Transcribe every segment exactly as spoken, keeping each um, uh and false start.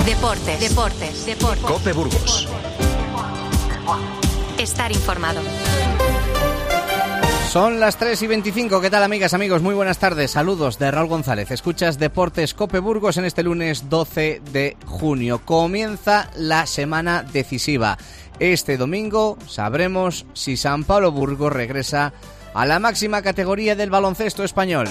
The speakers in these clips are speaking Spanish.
Deportes, deportes, deportes. COPE Burgos. Estar informado. Son las tres y veinticinco. ¿Qué tal, amigas, amigos? Muy buenas tardes. Saludos de Raúl González. Escuchas Deportes COPE Burgos en este lunes doce de junio. Comienza la semana decisiva. Este domingo sabremos si San Pablo Burgos regresa a la máxima categoría del baloncesto español.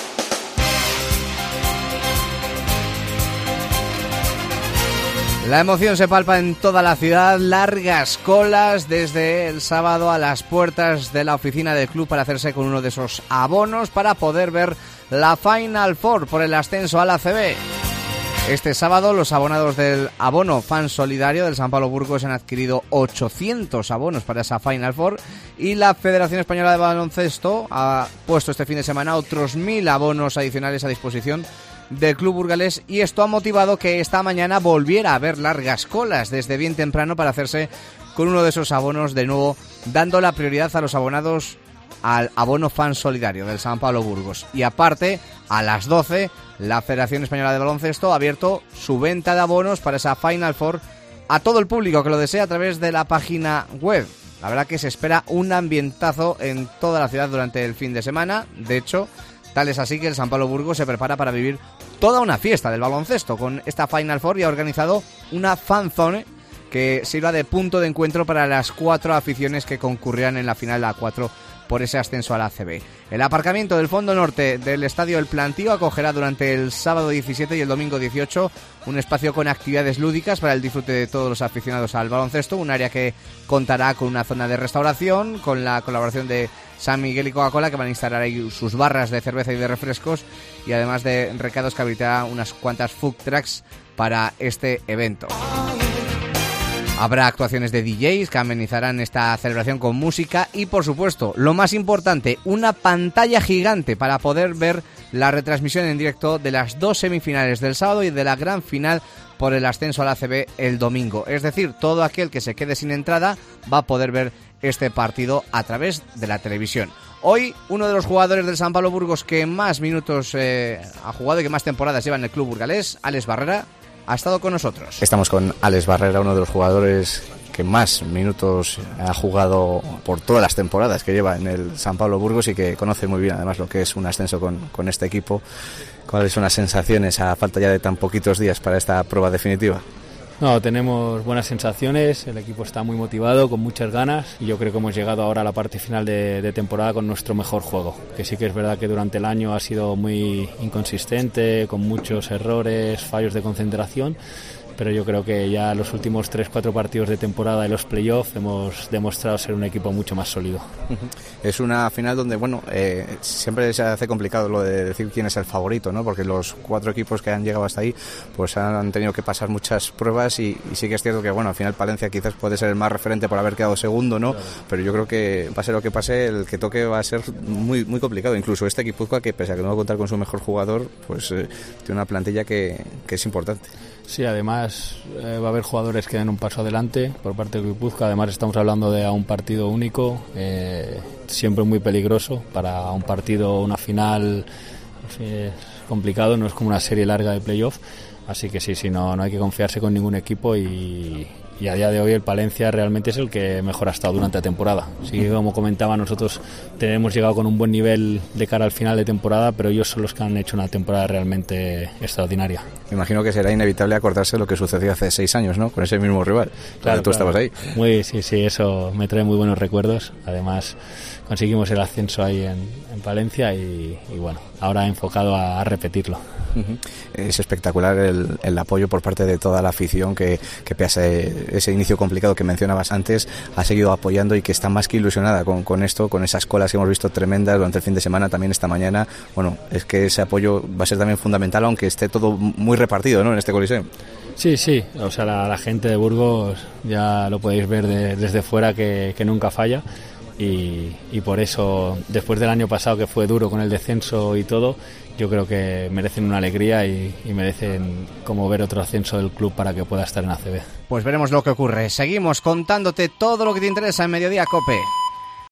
La emoción se palpa en toda la ciudad, largas colas desde el sábado a las puertas de la oficina del club para hacerse con uno de esos abonos para poder ver la Final Four por el ascenso a la A C B. Este sábado los abonados del abono fan solidario del San Pablo Burgos han adquirido ochocientos abonos para esa Final Four y la Federación Española de Baloncesto ha puesto este fin de semana otros mil abonos adicionales a disposición del club burgalés, y esto ha motivado que esta mañana volviera a haber largas colas desde bien temprano para hacerse con uno de esos abonos, de nuevo dando la prioridad a los abonados al abono fan solidario del San Pablo Burgos. Y aparte, a las doce, la Federación Española de Baloncesto ha abierto su venta de abonos para esa Final Four a todo el público que lo desea a través de la página web. La verdad que se espera un ambientazo en toda la ciudad durante el fin de semana. De hecho, tal es así que el San Pablo Burgos se prepara para vivir toda una fiesta del baloncesto con esta Final Four y ha organizado una fanzone que sirva de punto de encuentro para las cuatro aficiones que concurrirán en la final A cuatro por ese ascenso a la A C B. El aparcamiento del fondo norte del Estadio El Plantío acogerá durante el sábado diecisiete y el domingo dieciocho un espacio con actividades lúdicas para el disfrute de todos los aficionados al baloncesto, un área que contará con una zona de restauración, con la colaboración de San Miguel y Coca-Cola, que van a instalar ahí sus barras de cerveza y de refrescos, y además de recados que habilitará unas cuantas food trucks para este evento. Habrá actuaciones de D Js que amenizarán esta celebración con música y, por supuesto, lo más importante, una pantalla gigante para poder ver la retransmisión en directo de las dos semifinales del sábado y de la gran final por el ascenso a la A C B el domingo. Es decir, todo aquel que se quede sin entrada va a poder ver este partido a través de la televisión. Hoy, uno de los jugadores del San Pablo Burgos que más minutos eh, ha jugado y que más temporadas lleva en el club burgalés, Alex Barrera, ha estado con nosotros. Estamos con Alex Barrera, uno de los jugadores que más minutos ha jugado por todas las temporadas que lleva en el San Pablo Burgos y que conoce muy bien además lo que es un ascenso con, con este equipo. ¿Cuáles son las sensaciones a falta ya de tan poquitos días para esta prueba definitiva? No, tenemos buenas sensaciones, el equipo está muy motivado, con muchas ganas, y yo creo que hemos llegado ahora a la parte final de, de temporada con nuestro mejor juego, que sí que es verdad que durante el año ha sido muy inconsistente, con muchos errores, fallos de concentración, pero yo creo que ya los últimos tres cuatro partidos de temporada de los playoffs hemos demostrado ser un equipo mucho más sólido. Es una final donde, bueno, eh, siempre se hace complicado lo de decir quién es el favorito, ¿no? Porque los cuatro equipos que han llegado hasta ahí pues han tenido que pasar muchas pruebas y, y sí que es cierto que, bueno, al final Palencia quizás puede ser el más referente por haber quedado segundo, ¿no? Claro. Pero yo creo que pase lo que pase, el que toque va a ser muy muy complicado. Incluso este Guipúzcoa, que pese a que no va a contar con su mejor jugador, pues eh, tiene una plantilla que, que es importante. Sí, además eh, va a haber jugadores que den un paso adelante por parte del Guipúzcoa. Además estamos hablando de un partido único, eh, siempre muy peligroso para un partido, una final, es complicado, no es como una serie larga de playoff. Así que sí, sí, no, no hay que confiarse con ningún equipo y, y a día de hoy el Palencia realmente es el que mejor ha estado durante la temporada. Sí que, como comentaba, nosotros hemos llegado con un buen nivel de cara al final de temporada, pero ellos son los que han hecho una temporada realmente extraordinaria. Me imagino que será inevitable acordarse de lo que sucedió hace seis años, ¿no? Con ese mismo rival. Claro, tú claro. Estabas ahí. Muy, sí, sí, eso me trae muy buenos recuerdos. Además, conseguimos el ascenso ahí en, en Palencia y, y bueno, ahora enfocado a, a repetirlo. Uh-huh. Es espectacular el, el apoyo por parte de toda la afición que, que pese a ese inicio complicado que mencionabas antes, ha seguido apoyando y que está más que ilusionada con, con esto, con esas colas que hemos visto tremendas durante el fin de semana, también esta mañana. Bueno, es que ese apoyo va a ser también fundamental, aunque esté todo muy repartido, ¿no?, en este coliseo. Sí, sí, o sea, la, la gente de Burgos ya lo podéis ver de, desde fuera que, que nunca falla. Y, y por eso, después del año pasado que fue duro con el descenso y todo, yo creo que merecen una alegría y, y merecen como ver otro ascenso del club para que pueda estar en A C B. Pues veremos lo que ocurre. Seguimos contándote todo lo que te interesa en Mediodía COPE.